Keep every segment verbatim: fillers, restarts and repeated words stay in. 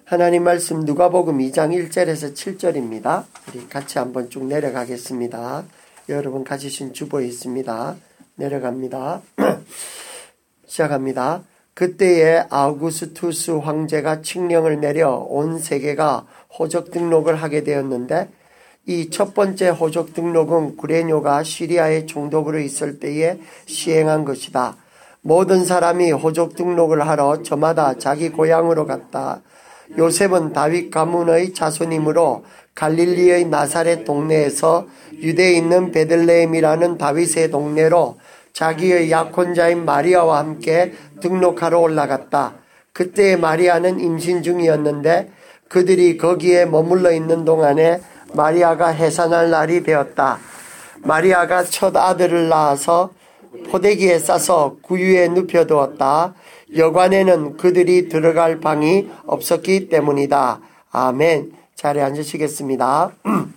하나님 말씀 누가복음 이 장 일 절에서 칠 절입니다. 우리 같이 한번 쭉 내려가겠습니다. 여러분 가지신 주보에 있습니다. 내려갑니다. 시작합니다. 그때에 아우구스투스 황제가 칙령을 내려 온 세계가 호적 등록을 하게 되었는데 이 첫 번째 호적 등록은 구레뇨가 시리아의 총독으로 있을 때에 시행한 것이다. 모든 사람이 호적 등록을 하러 저마다 자기 고향으로 갔다. 요셉은 다윗 가문의 자손이므로 갈릴리의 나사렛 동네에서 유대에 있는 베들레헴이라는 다윗의 동네로 자기의 약혼자인 마리아와 함께 등록하러 올라갔다. 그때 마리아는 임신 중이었는데 그들이 거기에 머물러 있는 동안에 마리아가 해산할 날이 되었다. 마리아가 첫 아들을 낳아서 포대기에 싸서 구유에 눕혀두었다. 여관에는 그들이 들어갈 방이 없었기 때문이다. 아멘. 자리에 앉으시겠습니다.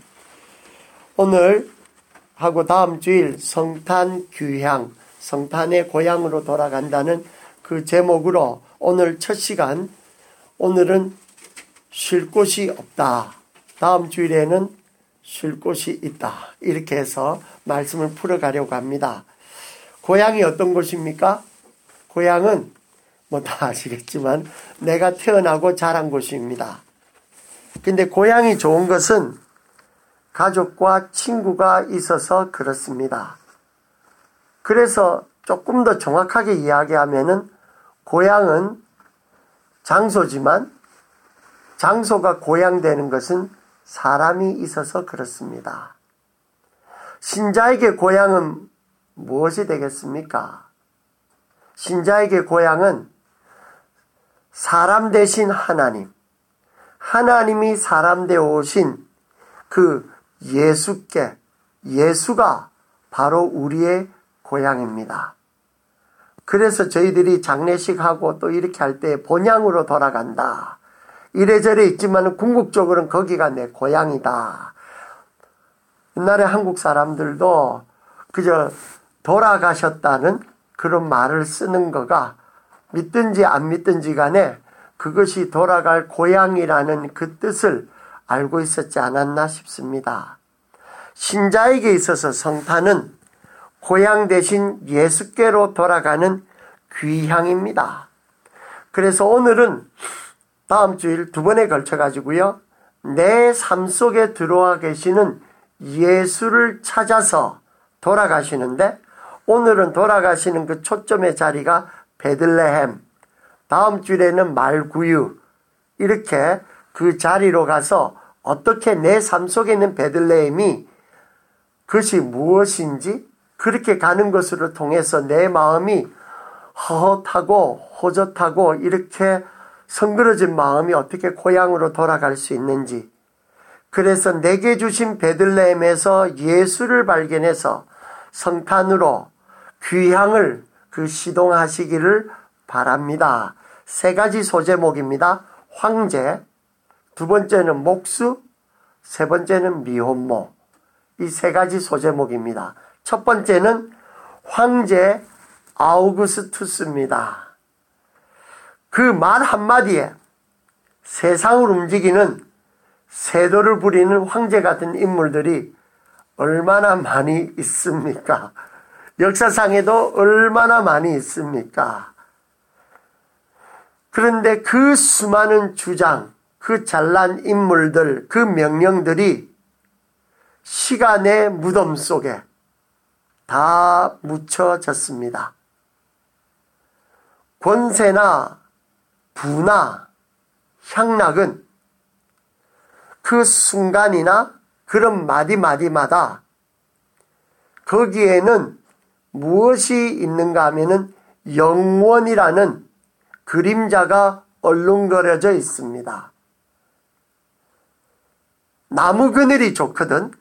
오늘 하고 다음 주일 성탄 귀향, 성탄의 고향으로 돌아간다는 그 제목으로 오늘 첫 시간, 오늘은 쉴 곳이 없다. 다음 주일에는 쉴 곳이 있다. 이렇게 해서 말씀을 풀어가려고 합니다. 고향이 어떤 곳입니까? 고향은 뭐 다 아시겠지만 내가 태어나고 자란 곳입니다. 근데 고향이 좋은 것은 가족과 친구가 있어서 그렇습니다. 그래서 조금 더 정확하게 이야기하면은 고향은 장소지만 장소가 고향 되는 것은 사람이 있어서 그렇습니다. 신자에게 고향은 무엇이 되겠습니까? 신자에게 고향은 사람 대신 하나님, 하나님이 사람 되어 오신 그 예수께, 예수가 바로 우리의 고향입니다. 그래서 저희들이 장례식하고 또 이렇게 할 때 본향으로 돌아간다. 이래저래 있지만 궁극적으로는 거기가 내 고향이다. 옛날에 한국 사람들도 그저 돌아가셨다는 그런 말을 쓰는 거가 믿든지 안 믿든지 간에 그것이 돌아갈 고향이라는 그 뜻을 알고 있었지 않았나 싶습니다. 신자에게 있어서 성탄은 고향 대신 예수께로 돌아가는 귀향입니다. 그래서 오늘은 다음 주일 두 번에 걸쳐 가지고요. 내 삶 속에 들어와 계시는 예수를 찾아서 돌아가시는데 오늘은 돌아가시는 그 초점의 자리가 베들레헴, 다음 주에는 말구유, 이렇게 그 자리로 가서 어떻게 내 삶 속에 있는 베들레헴이 그것이 무엇인지 그렇게 가는 것으로 통해서 내 마음이 허헛하고 호젓하고 이렇게 성그러진 마음이 어떻게 고향으로 돌아갈 수 있는지, 그래서 내게 주신 베들레헴에서 예수를 발견해서 성탄으로 귀향을 그 시동하시기를 바랍니다. 세 가지 소제목입니다. 황제, 두 번째는 목수, 세 번째는 미혼모. 이 세 가지 소제목입니다. 첫 번째는 황제 아우구스투스입니다. 그 말 한마디에 세상을 움직이는 세도를 부리는 황제 같은 인물들이 얼마나 많이 있습니까? 역사상에도 얼마나 많이 있습니까? 그런데 그 수많은 주장, 그 잘난 인물들, 그 명령들이 시간의 무덤 속에 다 묻혀졌습니다. 권세나 부나 향락은 그 순간이나 그런 마디마디마다 거기에는 무엇이 있는가 하면은 영원이라는 그림자가 얼룩거려져 있습니다. 나무 그늘이 좋거든.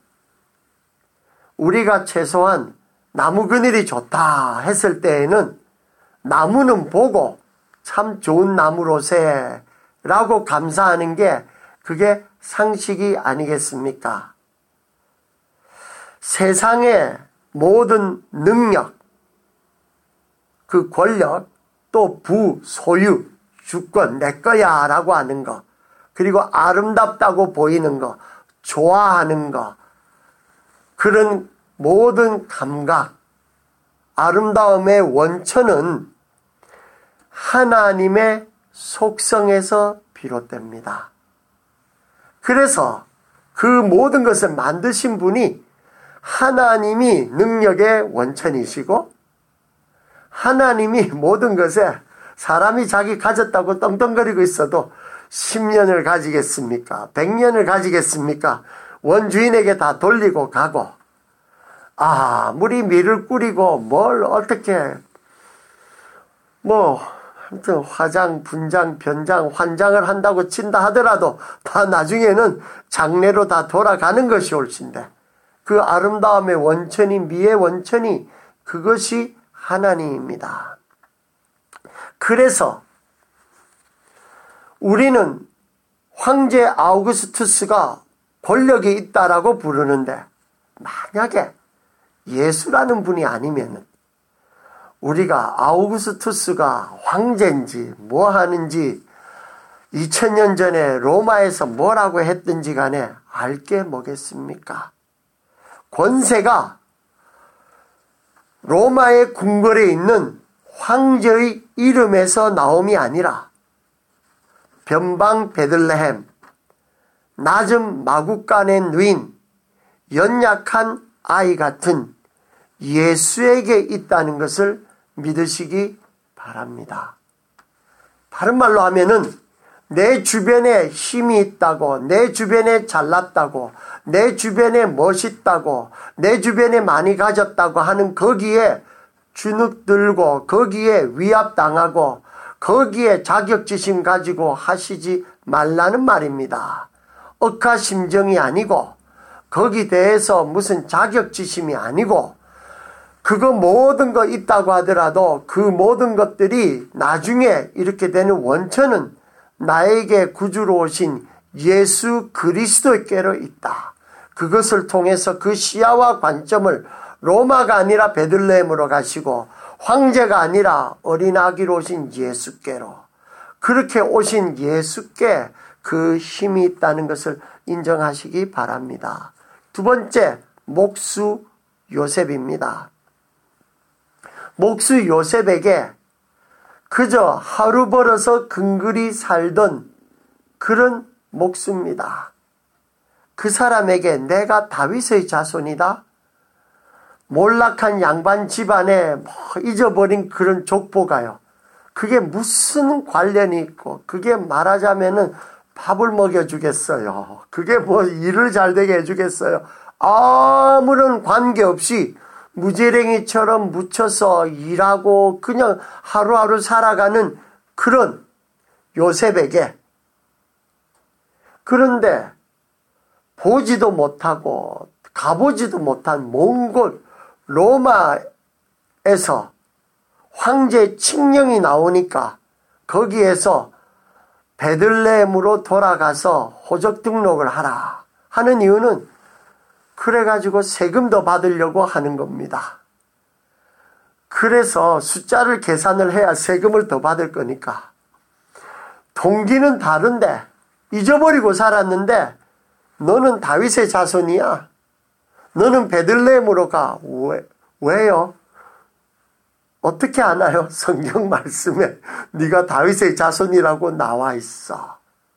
우리가 최소한 나무 그늘이 좋다 했을 때에는 나무는 보고 참 좋은 나무로세 라고 감사하는 게 그게 상식이 아니겠습니까? 세상의 모든 능력, 그 권력, 또 부, 소유, 주권, 내 거야 라고 하는 거, 그리고 아름답다고 보이는 것, 좋아하는 것, 그런 모든 감각, 아름다움의 원천은 하나님의 속성에서 비롯됩니다. 그래서 그 모든 것을 만드신 분이 하나님이 능력의 원천이시고, 하나님이 모든 것에 사람이 자기 가졌다고 떵떵거리고 있어도 십 년을 가지겠습니까? 백 년을 가지겠습니까? 원주인에게 다 돌리고 가고, 아무리 밀을 뿌리고 뭘 어떻게 뭐 아무튼 화장, 분장, 변장, 환장을 한다고 친다 하더라도 다 나중에는 장래로 다 돌아가는 것이 옳신데, 그 아름다움의 원천이, 미의 원천이 그것이 하나님입니다. 그래서 우리는 황제 아우구스투스가 권력이 있다라고 부르는데, 만약에 예수라는 분이 아니면은 우리가 아우구스투스가 황제인지 뭐 하는지 이천 년 전에 로마에서 뭐라고 했든지 간에 알게 뭐겠습니까? 권세가 로마의 궁궐에 있는 황제의 이름에서 나옴이 아니라 변방 베들레헴, 낮은 마구간의 누인, 연약한 아이 같은 예수에게 있다는 것을 믿으시기 바랍니다. 다른 말로 하면은 내 주변에 힘이 있다고, 내 주변에 잘났다고, 내 주변에 멋있다고, 내 주변에 많이 가졌다고 하는 거기에 주눅들고, 거기에 위압당하고, 거기에 자격지심 가지고 하시지 말라는 말입니다. 억하심정이 아니고, 거기 대해서 무슨 자격지심이 아니고, 그거 모든 거 있다고 하더라도 그 모든 것들이 나중에 이렇게 되는 원천은 나에게 구주로 오신 예수 그리스도께로 있다. 그것을 통해서 그 시야와 관점을 로마가 아니라 베들레헴으로 가시고, 황제가 아니라 어린아기로 오신 예수께로, 그렇게 오신 예수께 그 힘이 있다는 것을 인정하시기 바랍니다. 두 번째, 목수 요셉입니다. 목수 요셉에게 그저 하루 벌어서 근글이 살던 그런 목수입니다. 그 사람에게 내가 다윗의 자손이다? 몰락한 양반 집안에 뭐 잊어버린 그런 족보가요. 그게 무슨 관련이 있고, 그게 말하자면은 밥을 먹여주겠어요. 그게 뭐 일을 잘 되게 해주겠어요. 아무런 관계없이 무지랭이처럼 묻혀서 일하고 그냥 하루하루 살아가는 그런 요셉에게, 그런데 보지도 못하고 가보지도 못한 몽골 로마에서 황제 칙령이 나오니까 거기에서 베들레헴으로 돌아가서 호적 등록을 하라 하는 이유는 그래가지고 세금도 받으려고 하는 겁니다. 그래서 숫자를 계산을 해야 세금을 더 받을 거니까. 동기는 다른데, 잊어버리고 살았는데 너는 다윗의 자손이야. 너는 베들레헴으로 가. 왜, 왜요? 어떻게 아나요? 성경 말씀에 네가 다윗의 자손이라고 나와 있어.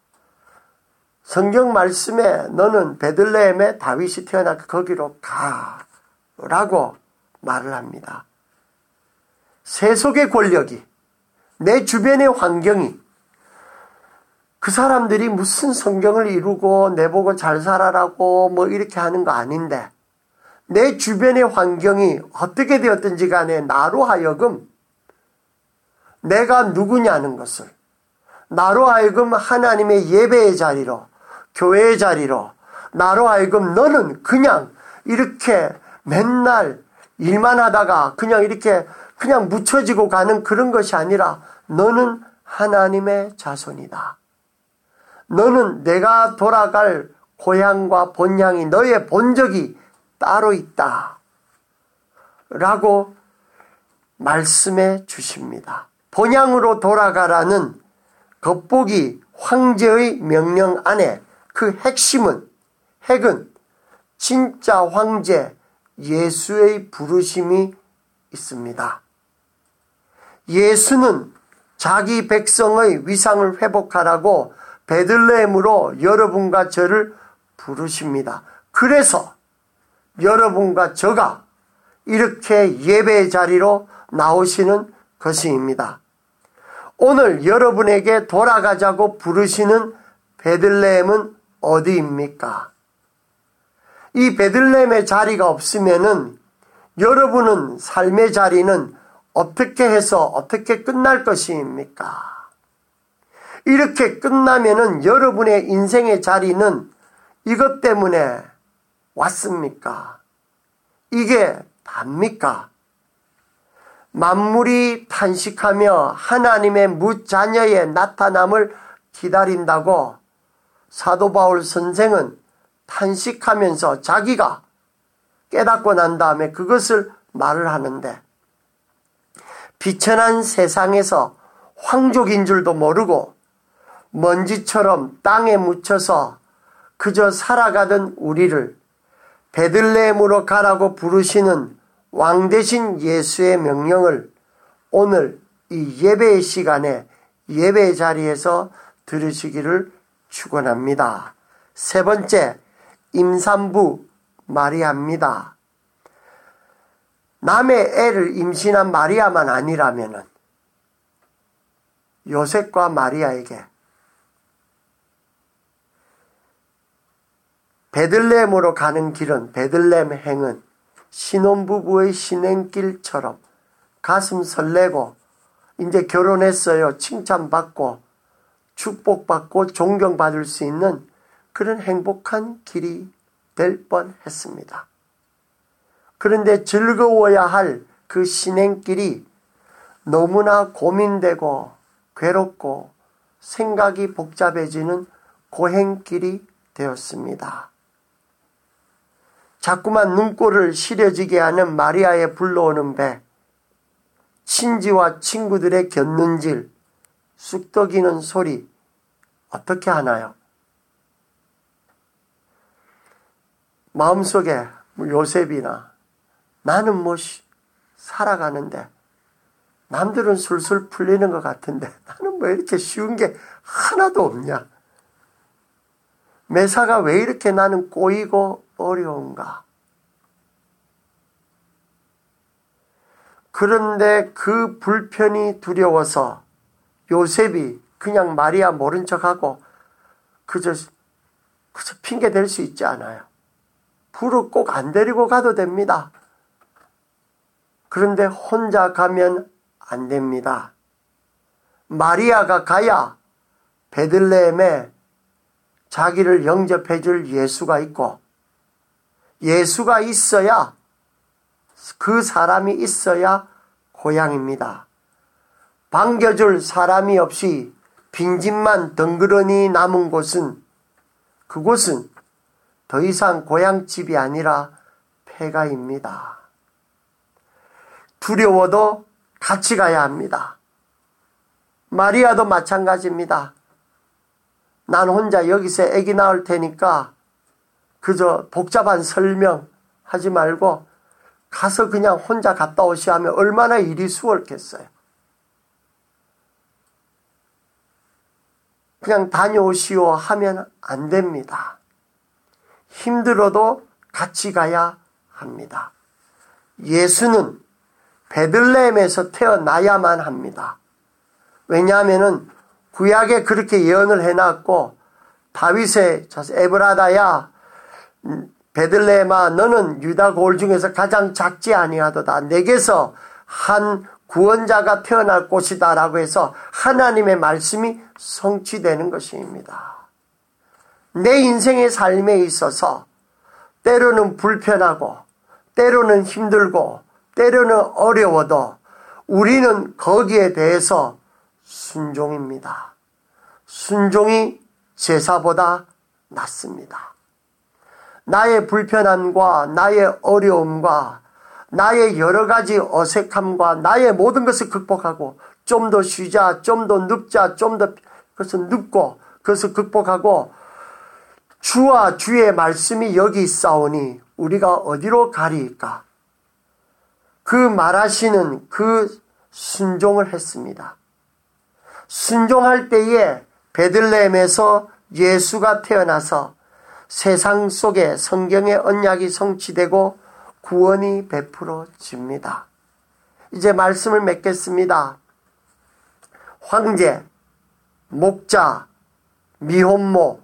성경 말씀에 너는 베들레헴에 다윗이 태어나 거기로 가 라고 말을 합니다. 세속의 권력이, 내 주변의 환경이, 그 사람들이 무슨 성경을 이루고 내보고 잘 살아라고 뭐 이렇게 하는 거 아닌데, 내 주변의 환경이 어떻게 되었든지 간에 나로 하여금 내가 누구냐는 것을, 나로 하여금 하나님의 예배의 자리로, 교회의 자리로, 나로 하여금 너는 그냥 이렇게 맨날 일만 하다가 그냥 이렇게 그냥 묻혀지고 가는 그런 것이 아니라 너는 하나님의 자손이다. 너는 내가 돌아갈 고향과 본향이, 너의 본적이 따로 있다 라고 말씀해 주십니다. 본향으로 돌아가라는 겉보기 황제의 명령 안에 그 핵심은, 핵은 진짜 황제 예수의 부르심이 있습니다. 예수는 자기 백성의 위상을 회복하라고 베들레헴으로 여러분과 저를 부르십니다. 그래서 여러분과 저가 이렇게 예배의 자리로 나오시는 것입니다. 오늘 여러분에게 돌아가자고 부르시는 베들레헴은 어디입니까? 이 베들레헴의 자리가 없으면은 여러분은 삶의 자리는 어떻게 해서 어떻게 끝날 것입니까? 이렇게 끝나면은 여러분의 인생의 자리는 이것 때문에 왔습니까? 이게 답니까? 만물이 탄식하며 하나님의 무자녀의 나타남을 기다린다고 사도 바울 선생은 탄식하면서 자기가 깨닫고 난 다음에 그것을 말을 하는데, 비천한 세상에서 황족인 줄도 모르고 먼지처럼 땅에 묻혀서 그저 살아가던 우리를 베들레헴으로 가라고 부르시는 왕 대신 예수의 명령을 오늘 이 예배의 시간에 예배의 자리에서 들으시기를 축원합니다. 세 번째, 임산부 마리아입니다. 남의 애를 임신한 마리아만 아니라면은 요셉과 마리아에게 베들레헴으로 가는 길은, 베들레헴 행은 신혼부부의 신행길처럼 가슴 설레고 이제 결혼했어요, 칭찬받고 축복받고 존경받을 수 있는 그런 행복한 길이 될 뻔했습니다. 그런데 즐거워야 할 그 신행길이 너무나 고민되고 괴롭고 생각이 복잡해지는 고행길이 되었습니다. 자꾸만 눈꼴을 시려지게 하는 마리아의 불러오는 배, 친지와 친구들의 곁눈질, 쑥덕이는 소리 어떻게 하나요? 마음속에 요셉이나 나는 뭐 살아가는데 남들은 술술 풀리는 것 같은데 나는 뭐 이렇게 쉬운 게 하나도 없냐? 매사가 왜 이렇게 나는 꼬이고 어려운가? 그런데 그 불편이 두려워서 요셉이 그냥 마리아 모른 척하고 그저, 그저 핑계 댈 수 있지 않아요. 부르 꼭 안 데리고 가도 됩니다. 그런데 혼자 가면 안 됩니다. 마리아가 가야 베들레헴에 자기를 영접해 줄 예수가 있고, 예수가 있어야, 그 사람이 있어야 고향입니다. 반겨줄 사람이 없이 빈집만 덩그러니 남은 곳은, 그곳은 더 이상 고향집이 아니라 폐가입니다. 두려워도 같이 가야 합니다. 마리아도 마찬가지입니다. 난 혼자 여기서 아기 낳을 테니까 그저 복잡한 설명 하지 말고 가서 그냥 혼자 갔다 오시오 하면 얼마나 일이 수월겠어요. 그냥 다녀오시오 하면 안 됩니다. 힘들어도 같이 가야 합니다. 예수는 베들레헴에서 태어나야만 합니다. 왜냐하면은 구약에 그렇게 예언을 해놨고, 다윗의 에브라다야 베들레헴아 너는 유다 고을 중에서 가장 작지 아니하도다. 내게서 한 구원자가 태어날 곳이다 라고 해서 하나님의 말씀이 성취되는 것입니다. 내 인생의 삶에 있어서 때로는 불편하고 때로는 힘들고 때로는 어려워도 우리는 거기에 대해서 순종입니다. 순종이 제사보다 낫습니다. 나의 불편함과 나의 어려움과 나의 여러 가지 어색함과 나의 모든 것을 극복하고 좀 더 쉬자, 좀 더 눕자, 좀 더 그래서 눕고 그것을 극복하고 주와 주의 말씀이 여기 있사오니 우리가 어디로 가리까? 그 말하시는 그 순종을 했습니다. 순종할 때에 베들레헴에서 예수가 태어나서 세상 속에 성경의 언약이 성취되고 구원이 베풀어집니다. 이제 말씀을 맺겠습니다. 황제, 목자, 미혼모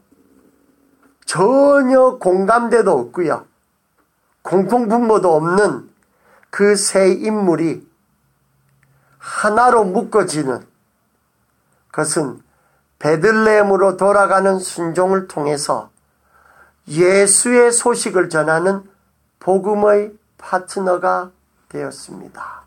전혀 공감대도 없고요. 공통분모도 없는 그 세 인물이 하나로 묶어지는 것은 베들레헴으로 돌아가는 순종을 통해서 예수의 소식을 전하는 복음의 파트너가 되었습니다.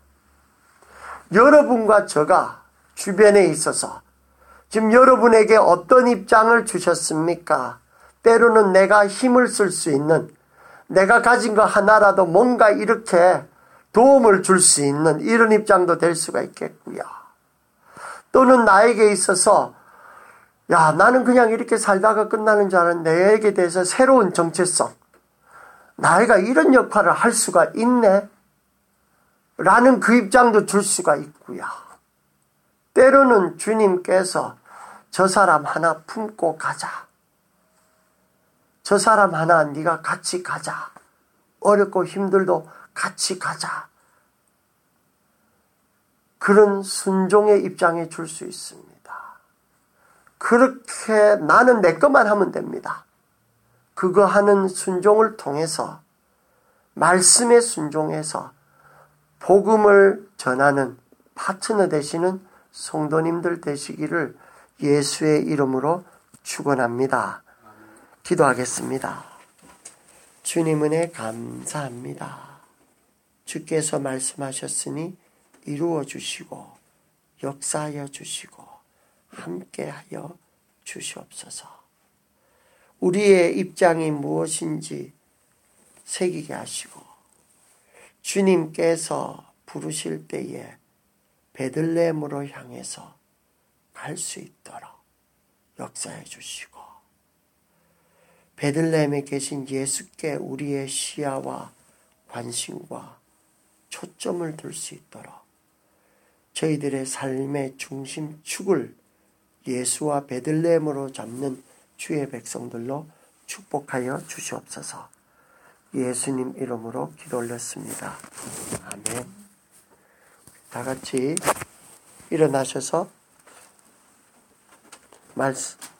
여러분과 저가 주변에 있어서 지금 여러분에게 어떤 입장을 주셨습니까? 때로는 내가 힘을 쓸 수 있는, 내가 가진 거 하나라도 뭔가 이렇게 도움을 줄 수 있는 이런 입장도 될 수가 있겠고요. 또는 나에게 있어서 야, 나는 그냥 이렇게 살다가 끝나는 줄 알았는데 내에게 대해서 새로운 정체성, 나이가 이런 역할을 할 수가 있네 라는 그 입장도 줄 수가 있고요. 때로는 주님께서 저 사람 하나 품고 가자, 저 사람 하나 네가 같이 가자, 어렵고 힘들도 같이 가자, 그런 순종의 입장에 줄 수 있습니다. 그렇게 나는 내 것만 하면 됩니다. 그거 하는 순종을 통해서 말씀에 순종해서 복음을 전하는 파트너 되시는 성도님들 되시기를 예수의 이름으로 축원합니다. 기도하겠습니다. 주님 은혜 감사합니다. 주께서 말씀하셨으니 이루어 주시고 역사하여 주시고 함께하여 주시옵소서. 우리의 입장이 무엇인지 새기게 하시고 주님께서 부르실 때에 베들레헴으로 향해서 갈 수 있도록 역사해 주시고 베들레헴에 계신 예수께 우리의 시야와 관심과 초점을 둘 수 있도록 저희들의 삶의 중심축을 예수와 베들레헴으로 잡는 주의 백성들로 축복하여 주시옵소서. 예수님 이름으로 기도 올렸습니다. 아멘. 다 같이 일어나셔서 말씀